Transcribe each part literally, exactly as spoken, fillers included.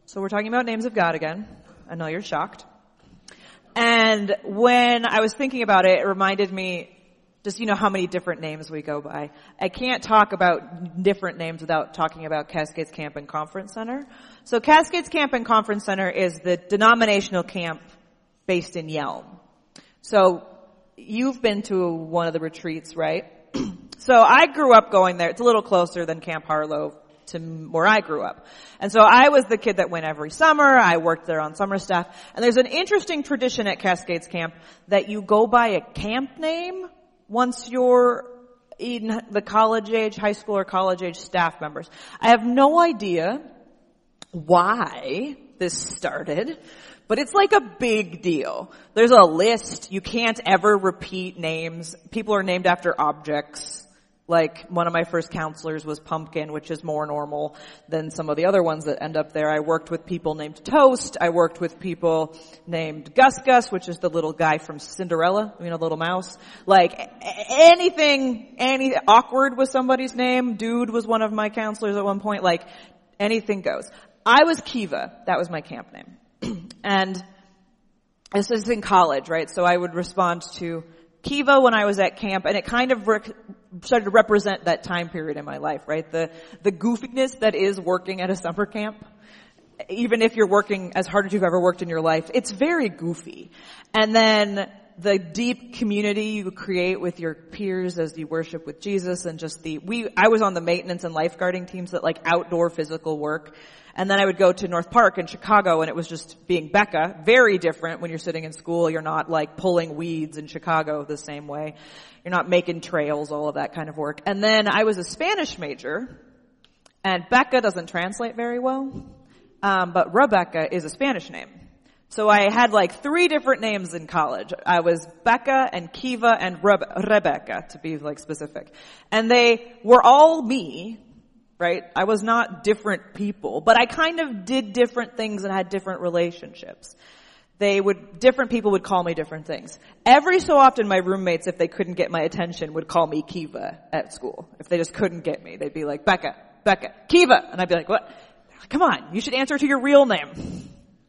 So we're talking about names of God again. I know you're shocked. And when I was thinking about it, it reminded me, just, you know, how many different names we go by. I can't talk about different names without talking about Cascades Camp and Conference Center. So Cascades Camp and Conference Center is the denominational camp based in Yelm. So you've been to one of the retreats, right? So I grew up going there. It's a little closer than Camp Harlow to where I grew up. And so I was the kid that went every summer. I worked there on summer staff. And there's an interesting tradition at Cascades Camp that you go by a camp name once you're in the college age, high school or college age staff members. I have no idea why this started, but it's like a big deal. There's a list. You can't ever repeat names. People are named after objects. Like, one of my first counselors was Pumpkin, which is more normal than some of the other ones that end up there. I worked with people named Toast. I worked with people named Gus Gus, which is the little guy from Cinderella, you know, little mouse. Like, anything, any, awkward was somebody's name. Dude was one of my counselors at one point. Like, anything goes. I was Kiva. That was my camp name. And this was in college, right? So I would respond to Kiva when I was at camp, and it kind of rec- started to represent that time period in my life, right? The, the goofiness that is working at a summer camp. Even if you're working as hard as you've ever worked in your life, it's very goofy. And then the deep community you create with your peers as you worship with Jesus, and just the, we, I was on the maintenance and lifeguarding teams that like outdoor physical work. And then I would go to North Park in Chicago, and it was just being Becca. Very different when you're sitting in school. You're not like pulling weeds in Chicago the same way. You're not making trails, all of that kind of work. And then I was a Spanish major, and Becca doesn't translate very well. Um, but Rebecca is a Spanish name. So I had like three different names in college. I was Becca and Kiva and Rebe- Rebecca, to be like specific. And they were all me. Right? I was not different people, but I kind of did different things and had different relationships. They would, different people would call me different things. Every so often my roommates, if they couldn't get my attention, would call me Kiva at school. If they just couldn't get me, they'd be like, Becca, Becca, Kiva. And I'd be like, what? Come on, you should answer to your real name.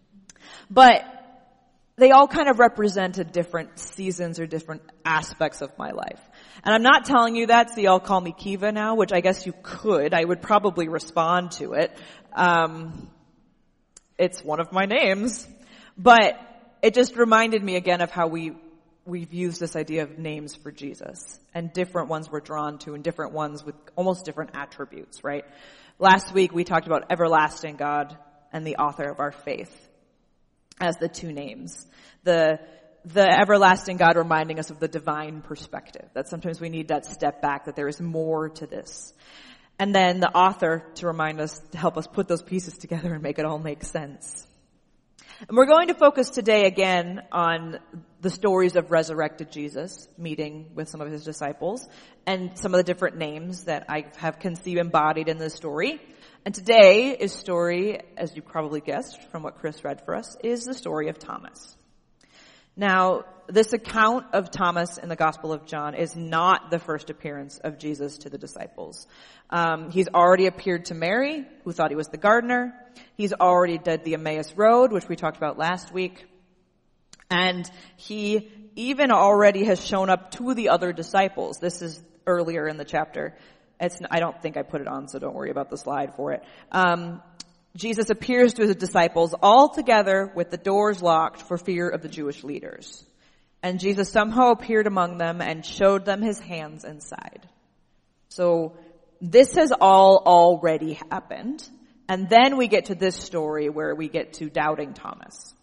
But they all kind of represented different seasons or different aspects of my life. And I'm not telling you that so y'all call me Kiva now, which I guess you could. I would probably respond to it. Um, it's one of my names. But it just reminded me again of how we, we've used this idea of names for Jesus. And different ones we're drawn to, and different ones with almost different attributes, right? Last week we talked about everlasting God and the author of our faith as the two names. The The everlasting God reminding us of the divine perspective, that sometimes we need that step back, that there is more to this. And then the author to remind us, to help us put those pieces together and make it all make sense. And we're going to focus today again on the stories of resurrected Jesus, meeting with some of his disciples, and some of the different names that I have conceived embodied in this story. And today's story, as you probably guessed from what Chris read for us, is the story of Thomas. Now, this account of Thomas in the Gospel of John is not the first appearance of Jesus to the disciples. Um, he's already appeared to Mary, who thought he was the gardener. He's already did the Emmaus Road, which we talked about last week. And he even already has shown up to the other disciples. This is earlier in the chapter. It's, I don't think I put it on, so don't worry about the slide for it. Um, Jesus appears to his disciples all together with the doors locked for fear of the Jewish leaders. And Jesus somehow appeared among them and showed them his hands and side. So this has all already happened. And then we get to this story where we get to doubting Thomas.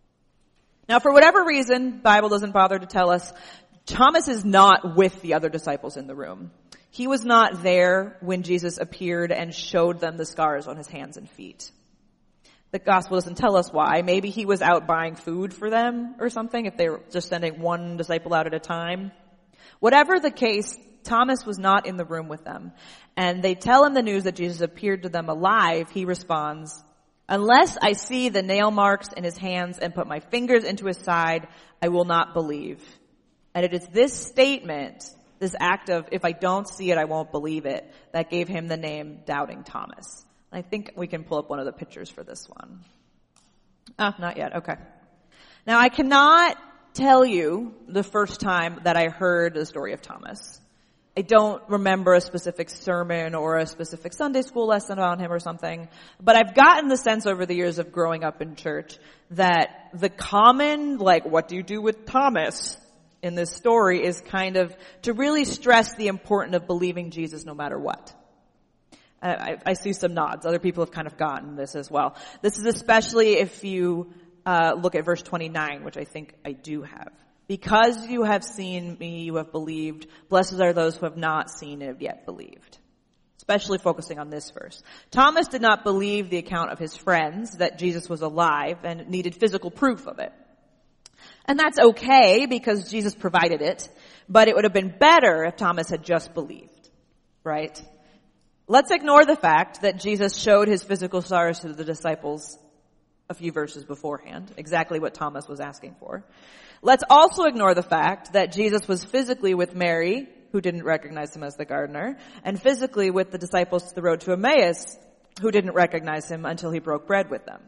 Now, for whatever reason, the Bible doesn't bother to tell us, Thomas is not with the other disciples in the room. He was not there when Jesus appeared and showed them the scars on his hands and feet. The gospel doesn't tell us why. Maybe he was out buying food for them or something, if they were just sending one disciple out at a time. Whatever the case, Thomas was not in the room with them. And they tell him the news that Jesus appeared to them alive. He responds, "Unless I see the nail marks in his hands and put my fingers into his side, I will not believe." And it is this statement, this act of, if I don't see it, I won't believe it, that gave him the name Doubting Thomas. I think we can pull up one of the pictures for this one. Ah, not yet. Okay. Now, I cannot tell you the first time that I heard the story of Thomas. I don't remember a specific sermon or a specific Sunday school lesson on him or something, but I've gotten the sense over the years of growing up in church that the common, like, what do you do with Thomas in this story is kind of to really stress the importance of believing Jesus no matter what. I, I see some nods. Other people have kind of gotten this as well. This is especially if you uh look at verse twenty-nine, which I think I do have. Because you have seen me, you have believed. Blessed are those who have not seen and have yet believed. Especially focusing on this verse. Thomas did not believe the account of his friends that Jesus was alive and needed physical proof of it. And that's okay because Jesus provided it, but it would have been better if Thomas had just believed, right? Let's ignore the fact that Jesus showed his physical scars to the disciples a few verses beforehand, exactly what Thomas was asking for. Let's also ignore the fact that Jesus was physically with Mary, who didn't recognize him as the gardener, and physically with the disciples to the road to Emmaus, who didn't recognize him until he broke bread with them.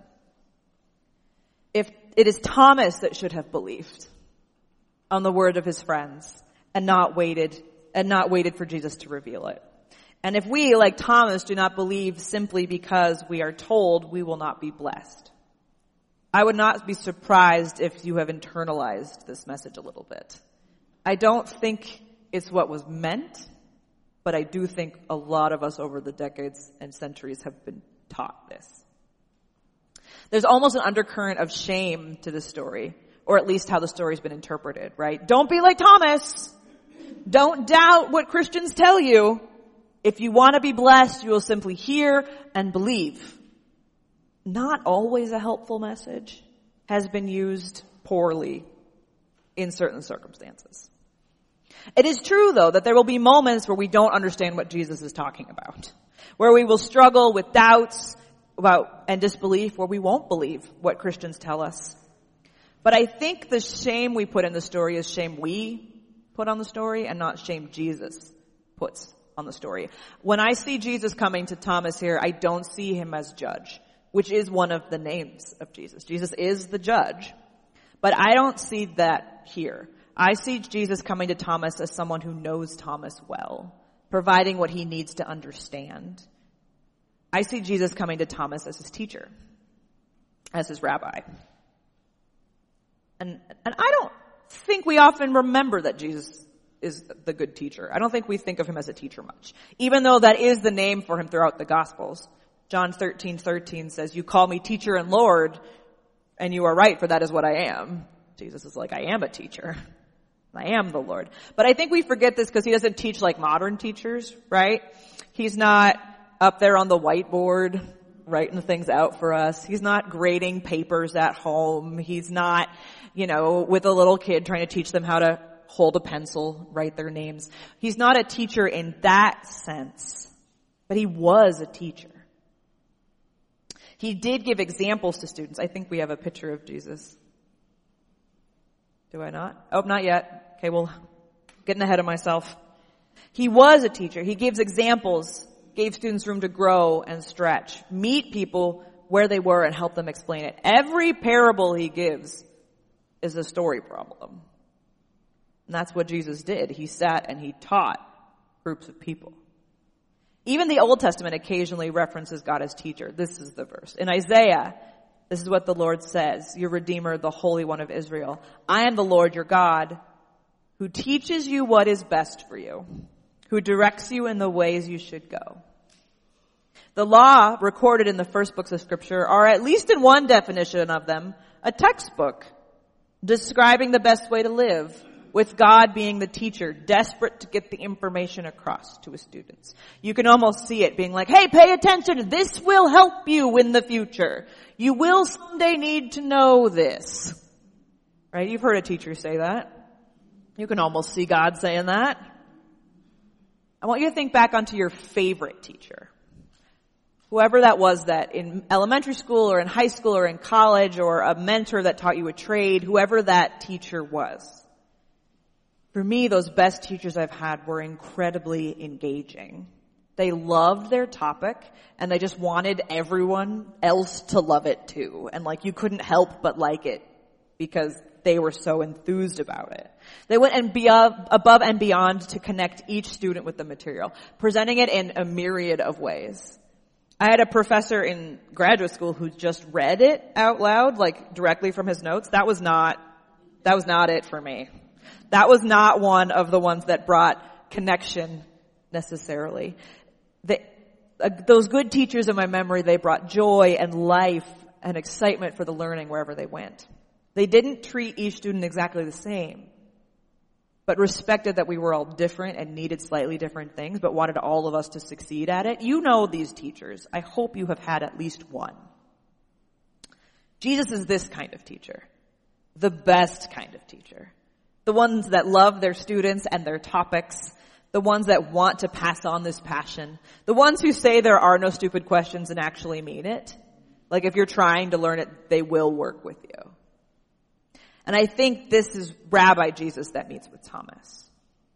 If it is Thomas that should have believed on the word of his friends and not waited, and not waited for Jesus to reveal it. And if we, like Thomas, do not believe simply because we are told, we will not be blessed. I would not be surprised if you have internalized this message a little bit. I don't think it's what was meant, but I do think a lot of us over the decades and centuries have been taught this. There's almost an undercurrent of shame to this story, or at least how the story's been interpreted, right? Don't be like Thomas. Don't doubt what Christians tell you. If you want to be blessed, you will simply hear and believe. Not always a helpful message, has been used poorly in certain circumstances. It is true, though, that there will be moments where we don't understand what Jesus is talking about, where we will struggle with doubts about and disbelief, where we won't believe what Christians tell us. But I think the shame we put in the story is shame we put on the story and not shame Jesus puts on the story. When I see Jesus coming to Thomas here, I don't see him as judge, which is one of the names of Jesus. Jesus is the judge. But I don't see that here. I see Jesus coming to Thomas as someone who knows Thomas well, providing what he needs to understand. I see Jesus coming to Thomas as his teacher, as his rabbi. And, and I don't think we often remember that Jesus is the good teacher. I don't think we think of him as a teacher much, even though that is the name for him throughout the Gospels. John thirteen thirteen says, you call me teacher and Lord, and you are right, for that is what I am. Jesus is like, I am a teacher. I am the Lord. But I think we forget this because he doesn't teach like modern teachers, right? He's not up there on the whiteboard writing things out for us. He's not grading papers at home. He's not, you know, with a little kid trying to teach them how to hold a pencil, write their names. He's not a teacher in that sense, but he was a teacher. He did give examples to students. I think we have a picture of Jesus. Do I not? Oh, not yet. Okay, well, getting ahead of myself. He was a teacher. He gives examples, gave students room to grow and stretch, meet people where they were and help them explain it. Every parable he gives is a story problem. And that's what Jesus did. He sat and he taught groups of people. Even the Old Testament occasionally references God as teacher. This is the verse. In Isaiah, this is what the Lord says, your Redeemer, the Holy One of Israel. I am the Lord your God, who teaches you what is best for you, who directs you in the ways you should go. The law recorded in the first books of Scripture are, at least in one definition of them, a textbook describing the best way to live, with God being the teacher, desperate to get the information across to his students. You can almost see it being like, hey, pay attention. This will help you in the future. You will someday need to know this. Right? You've heard a teacher say that. You can almost see God saying that. I want you to think back onto your favorite teacher. Whoever that was that in elementary school or in high school or in college, or a mentor that taught you a trade, whoever that teacher was. For me, those best teachers I've had were incredibly engaging. They loved their topic, and they just wanted everyone else to love it too. And like, you couldn't help but like it because they were so enthused about it. They went and be above and beyond to connect each student with the material, presenting it in a myriad of ways. I had a professor in graduate school who just read it out loud, like directly from his notes. That was not, that was not it for me. That was not one of the ones that brought connection necessarily. The, uh, those good teachers in my memory, they brought joy and life and excitement for the learning wherever they went. They didn't treat each student exactly the same, but respected that we were all different and needed slightly different things, but wanted all of us to succeed at it. You know these teachers. I hope you have had at least one. Jesus is this kind of teacher, the best kind of teacher, the ones that love their students and their topics, the ones that want to pass on this passion, the ones who say there are no stupid questions and actually mean it. Like if you're trying to learn it, they will work with you. And I think this is Rabbi Jesus that meets with Thomas.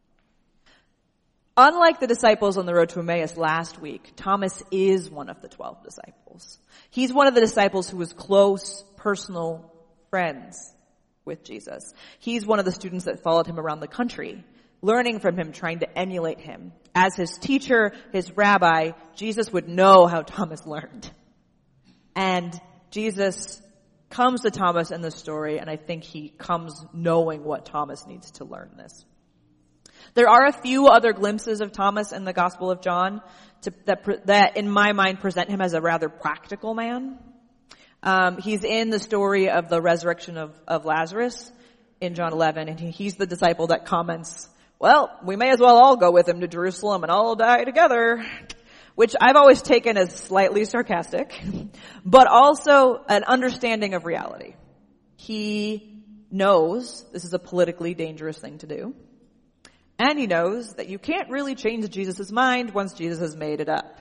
Unlike the disciples on the road to Emmaus last week, Thomas is one of the twelve disciples. He's one of the disciples who was close, personal friends with Jesus. He's one of the students that followed him around the country, learning from him, trying to emulate him. As his teacher, his rabbi, Jesus would know how Thomas learned. And Jesus comes to Thomas in the story, and I think he comes knowing what Thomas needs to learn this. There are a few other glimpses of Thomas in the Gospel of John to, that, that, in my mind, present him as a rather practical man. Um, he's in the story of the resurrection of, of Lazarus in John eleven, and he, he's the disciple that comments, well, we may as well all go with him to Jerusalem and all die together. Which I've always taken as slightly sarcastic, but also an understanding of reality. He knows this is a politically dangerous thing to do. And he knows that you can't really change Jesus' mind once Jesus has made it up.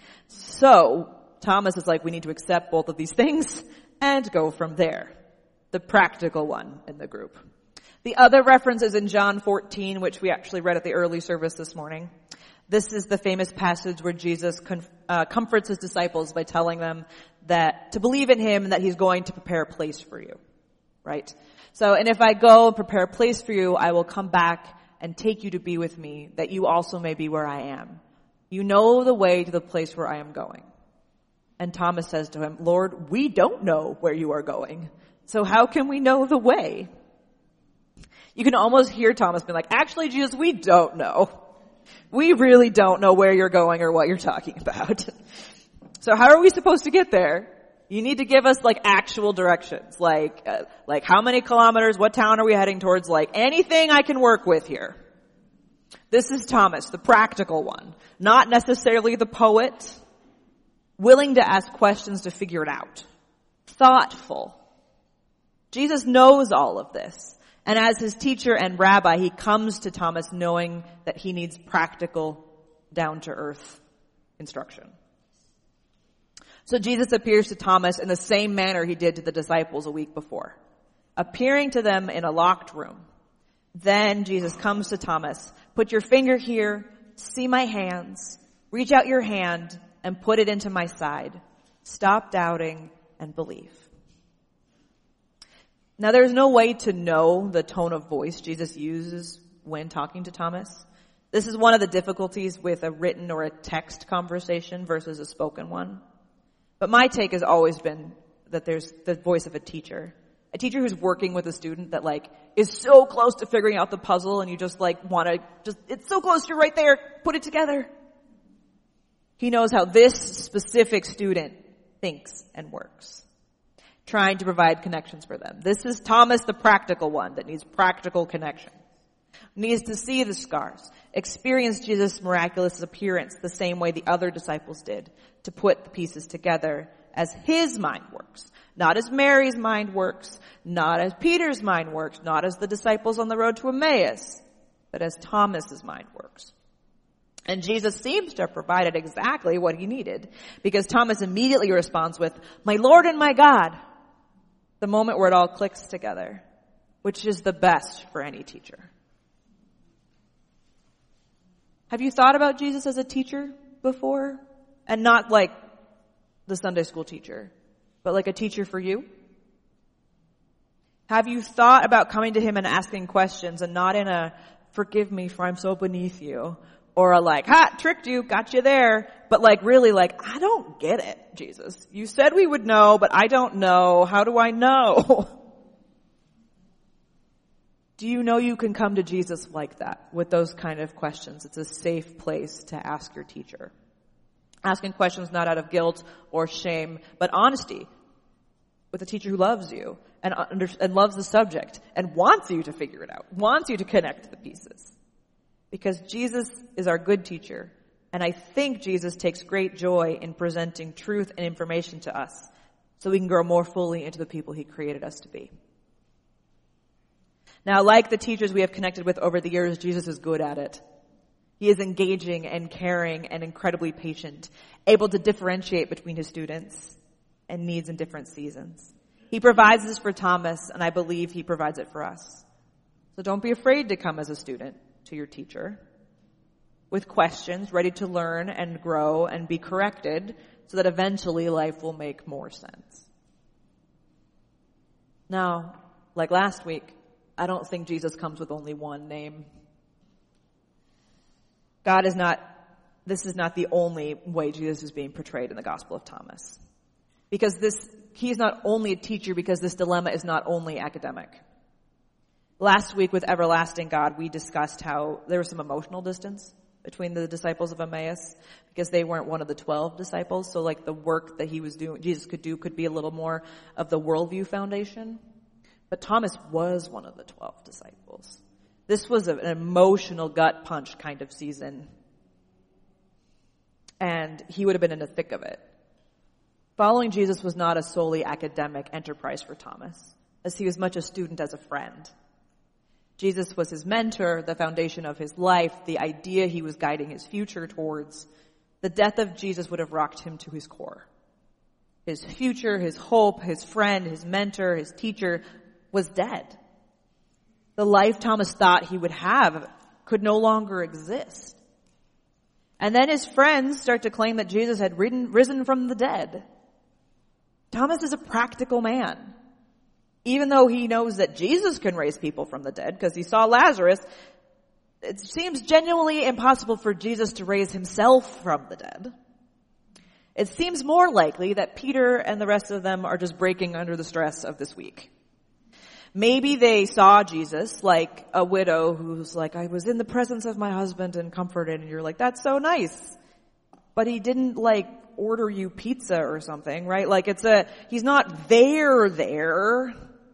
So Thomas is like, we need to accept both of these things and go from there. The practical one in the group. The other reference is in John fourteen, which we actually read at the early service this morning. This is the famous passage where Jesus com- uh, comforts his disciples by telling them that to believe in him and that he's going to prepare a place for you, right? So, and if I go and prepare a place for you, I will come back and take you to be with me, that you also may be where I am. You know the way to the place where I am going. And Thomas says to him, Lord, we don't know where you are going, so how can we know the way? You can almost hear Thomas being like, actually, Jesus, we don't know. We really don't know where you're going or what you're talking about. So how are we supposed to get there? You need to give us like actual directions, like uh, like how many kilometers, what town are we heading towards, like anything I can work with here. This is Thomas, the practical one, not necessarily the poet, willing to ask questions to figure it out, thoughtful. Jesus knows all of this. And as his teacher and rabbi, he comes to Thomas knowing that he needs practical, down-to-earth instruction. So Jesus appears to Thomas in the same manner he did to the disciples a week before, appearing to them in a locked room. Then Jesus comes to Thomas, put your finger here, see my hands, reach out your hand and put it into my side. Stop doubting and believe. Now, there's no way to know the tone of voice Jesus uses when talking to Thomas. This is one of the difficulties with a written or a text conversation versus a spoken one. But my take has always been that there's the voice of a teacher. A teacher who's working with a student that like is so close to figuring out the puzzle and you just like want to just, it's so close, you're right there, put it together. He knows how this specific student thinks and works, trying to provide connections for them. This is Thomas, the practical one that needs practical connection. Needs to see the scars, experience Jesus' miraculous appearance the same way the other disciples did, to put the pieces together as his mind works. Not as Mary's mind works, not as Peter's mind works, not as the disciples on the road to Emmaus, but as Thomas's mind works. And Jesus seems to have provided exactly what he needed, because Thomas immediately responds with, "My Lord and my God," the moment where it all clicks together, which is the best for any teacher. Have you thought about Jesus as a teacher before? And not like the Sunday school teacher, but like a teacher for you? Have you thought about coming to him and asking questions, and not in a, forgive me for I'm so beneath you, or a like, ha, tricked you, got you there, but like really like, I don't get it, Jesus. You said we would know, but I don't know. How do I know? Do you know you can come to Jesus like that, with those kind of questions? It's a safe place to ask your teacher. Asking questions not out of guilt or shame, but honesty, with a teacher who loves you and, under, and loves the subject and wants you to figure it out, wants you to connect the pieces. Because Jesus is our good teacher, and I think Jesus takes great joy in presenting truth and information to us so we can grow more fully into the people he created us to be. Now, like the teachers we have connected with over the years, Jesus is good at it. He is engaging and caring and incredibly patient, able to differentiate between his students and needs in different seasons. He provides this for Thomas, and I believe he provides it for us. So don't be afraid to come as a student to your teacher with questions, ready to learn and grow and be corrected so that eventually life will make more sense. Now, like last week, I don't think Jesus comes with only one name. God is not, this is not the only way Jesus is being portrayed in the Gospel of Thomas. Because this, he's not only a teacher, because this dilemma is not only academic. Last week with Everlasting God, we discussed how there was some emotional distance between the disciples of Emmaus because they weren't one of the twelve disciples. So like the work that he was doing, Jesus could do could be a little more of the worldview foundation. But Thomas was one of the twelve disciples. This was an emotional gut punch kind of season. And he would have been in the thick of it. Following Jesus was not a solely academic enterprise for Thomas, as he was much a student as a friend. Jesus was his mentor, the foundation of his life, the idea he was guiding his future towards. The death of Jesus would have rocked him to his core. His future, his hope, his friend, his mentor, his teacher was dead. The life Thomas thought he would have could no longer exist. And then his friends start to claim that Jesus had ridden, risen from the dead. Thomas is a practical man. Even though he knows that Jesus can raise people from the dead because he saw Lazarus, it seems genuinely impossible for Jesus to raise himself from the dead. It seems more likely that Peter and the rest of them are just breaking under the stress of this week. Maybe they saw Jesus like a widow who's like, I was in the presence of my husband and comforted, and you're like, that's so nice. But he didn't like order you pizza or something, right? Like it's a, he's not there there.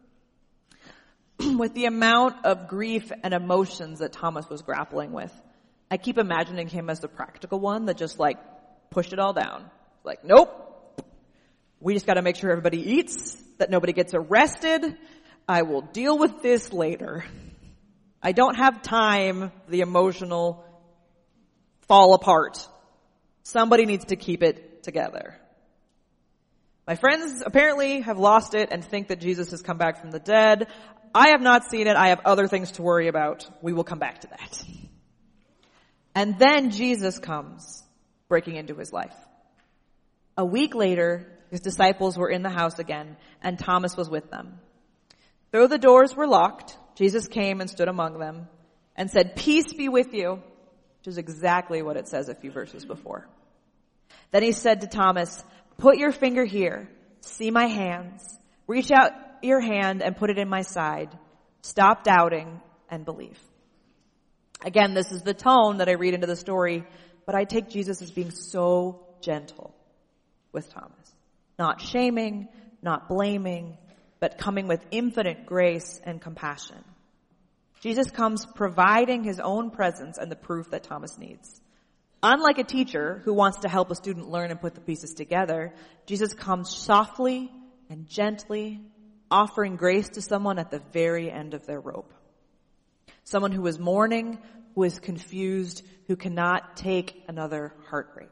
With the amount of grief and emotions that Thomas was grappling with, I keep imagining him as the practical one that just like pushed it all down. Like, nope. We just gotta make sure everybody eats, that nobody gets arrested. I will deal with this later. I don't have time for the emotional fall apart. Somebody needs to keep it together. My friends apparently have lost it and think that Jesus has come back from the dead. I have not seen it. I have other things to worry about. We will come back to that. And then Jesus comes, breaking into his life. A week later, his disciples were in the house again, and Thomas was with them. Though the doors were locked, Jesus came and stood among them and said, "Peace be with you," which is exactly what it says a few verses before. Then he said to Thomas, "Put your finger here. See my hands. Reach out your hand and put it in my side. Stop doubting and believe." Again, this is the tone that I read into the story, but I take Jesus as being so gentle with Thomas. Not shaming, not blaming, but coming with infinite grace and compassion. Jesus comes providing his own presence and the proof that Thomas needs. Unlike a teacher who wants to help a student learn and put the pieces together, Jesus comes softly and gently, offering grace to someone at the very end of their rope. Someone who is mourning, who is confused, who cannot take another heartbreak.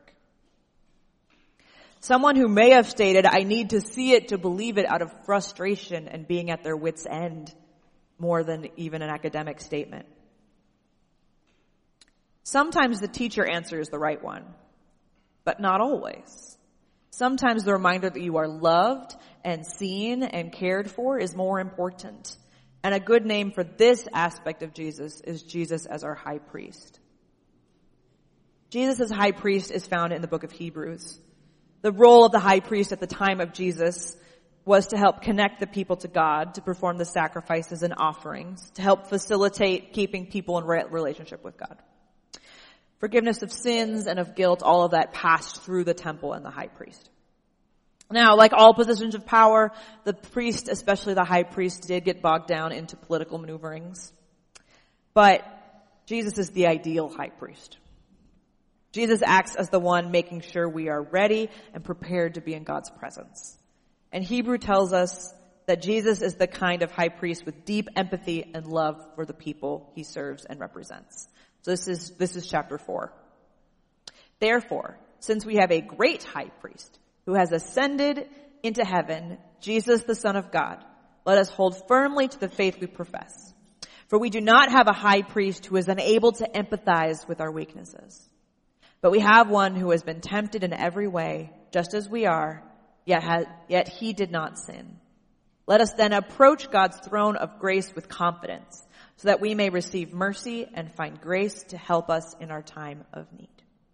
Someone who may have stated, "I need to see it to believe it," out of frustration and being at their wits' end, more than even an academic statement. Sometimes the teacher answer is the right one. but not always. Sometimes the reminder that you are loved and seen and cared for is more important. And a good name for this aspect of Jesus is Jesus as our high priest. Jesus as high priest is found in the book of Hebrews. The role of the high priest at the time of Jesus was to help connect the people to God, to perform the sacrifices and offerings, to help facilitate keeping people in relationship with God. Forgiveness of sins and of guilt, all of that passed through the temple and the high priest. Now, like all positions of power, the priest, especially the high priest, did get bogged down into political maneuverings. But Jesus is the ideal high priest. Jesus acts as the one making sure we are ready and prepared to be in God's presence. And Hebrew tells us that Jesus is the kind of high priest with deep empathy and love for the people he serves and represents. So this is, this is chapter four. Therefore, since we have a great high priest who has ascended into heaven, Jesus the Son of God, let us hold firmly to the faith we profess. For we do not have a high priest who is unable to empathize with our weaknesses. But we have one who has been tempted in every way, just as we are, yet, has, yet he did not sin. Let us then approach God's throne of grace with confidence, so that we may receive mercy and find grace to help us in our time of need.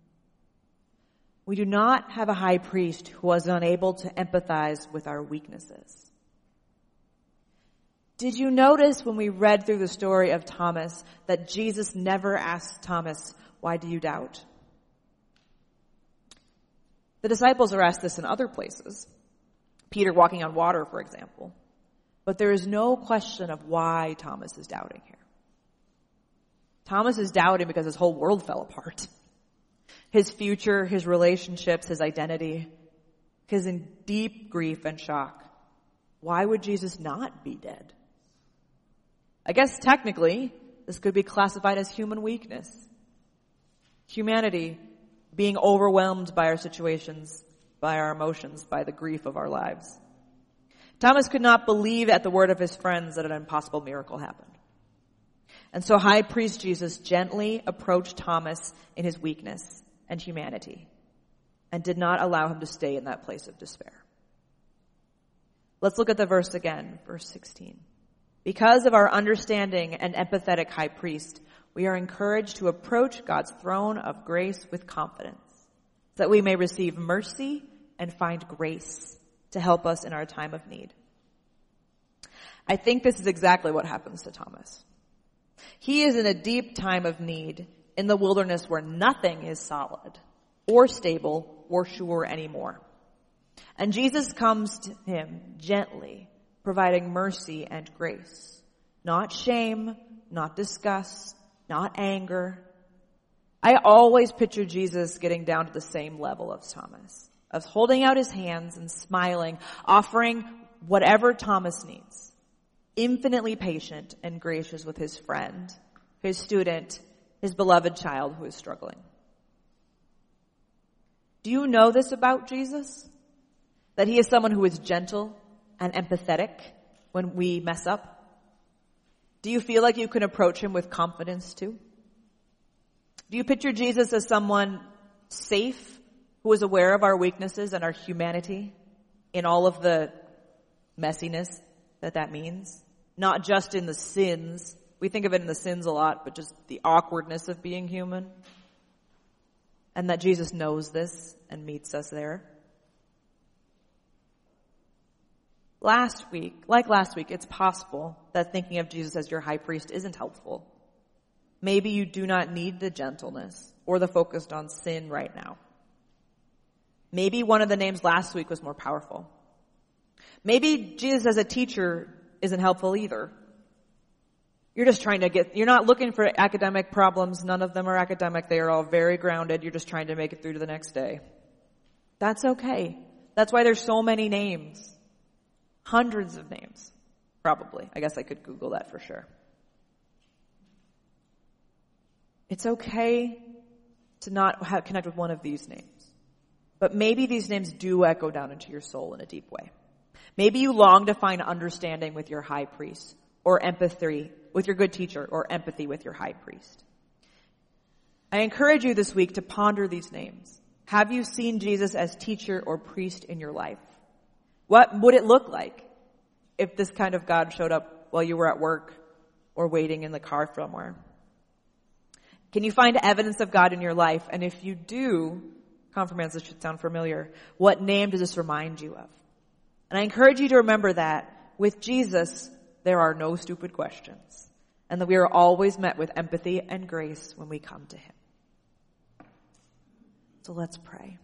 We do not have a high priest who was unable to empathize with our weaknesses. Did you notice when we read through the story of Thomas that Jesus never asked Thomas, "Why do you doubt?" The disciples are asked this in other places. Peter walking on water, for example. But there is no question of why Thomas is doubting here. Thomas is doubting because his whole world fell apart. His future, his relationships, his identity. He's in deep grief and shock. Why would Jesus not be dead? I guess technically, this could be classified as human weakness. Humanity being overwhelmed by our situations, by our emotions, by the grief of our lives. Thomas could not believe at the word of his friends that an impossible miracle happened. And so high priest Jesus gently approached Thomas in his weakness and humanity and did not allow him to stay in that place of despair. Let's look at the verse again, verse sixteen. Because of our understanding and empathetic high priest, we are encouraged to approach God's throne of grace with confidence, so that we may receive mercy and find grace to help us in our time of need. I think this is exactly what happens to Thomas. He is in a deep time of need in the wilderness where nothing is solid or stable or sure anymore. And Jesus comes to him gently, providing mercy and grace. Not shame, not disgust, not anger. I always picture Jesus getting down to the same level as Thomas, of holding out his hands and smiling, offering whatever Thomas needs. Infinitely patient and gracious with his friend, his student, his beloved child who is struggling. Do you know this about Jesus? That he is someone who is gentle and empathetic when we mess up? Do you feel like you can approach him with confidence too? Do you picture Jesus as someone safe, who is aware of our weaknesses and our humanity in all of the messiness that that means? Not just in the sins. We think of it in the sins a lot, but just the awkwardness of being human. And that Jesus knows this and meets us there. Last week, like last week, it's possible that thinking of Jesus as your high priest isn't helpful. Maybe you do not need the gentleness or the focus on sin right now. Maybe one of the names last week was more powerful. Maybe Jesus as a teacher isn't helpful either. You're just trying to get, you're not looking for academic problems. None of them are academic. They are all very grounded. You're just trying to make it through to the next day. That's okay. That's why there's so many names. Hundreds of names. Probably. I guess I could Google that for sure. It's okay to not have, connect with one of these names. But maybe these names do echo down into your soul in a deep way. Maybe you long to find understanding with your high priest, or empathy with your good teacher, or empathy with your high priest. I encourage you this week to ponder these names Have you seen Jesus as teacher or priest in your life? What would it look like if this kind of God showed up while you were at work or waiting in the car somewhere? Can you find evidence of God in your life? And if you do, confirmants, this should sound familiar, what name does this remind you of? And I encourage you to remember that with Jesus, there are no stupid questions, and that we are always met with empathy and grace when we come to him. So let's pray.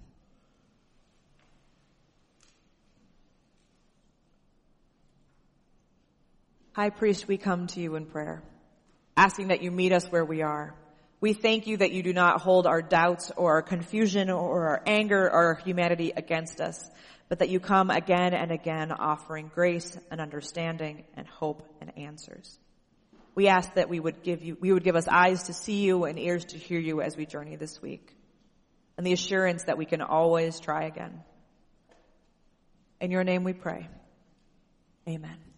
High Priest, we come to you in prayer, asking that you meet us where we are. We thank you that you do not hold our doubts or our confusion or our anger or our humanity against us, but that you come again and again offering grace and understanding and hope and answers. We ask that we would give you, we would give us eyes to see you and ears to hear you as we journey this week, and the assurance that we can always try again. In your name we pray. Amen.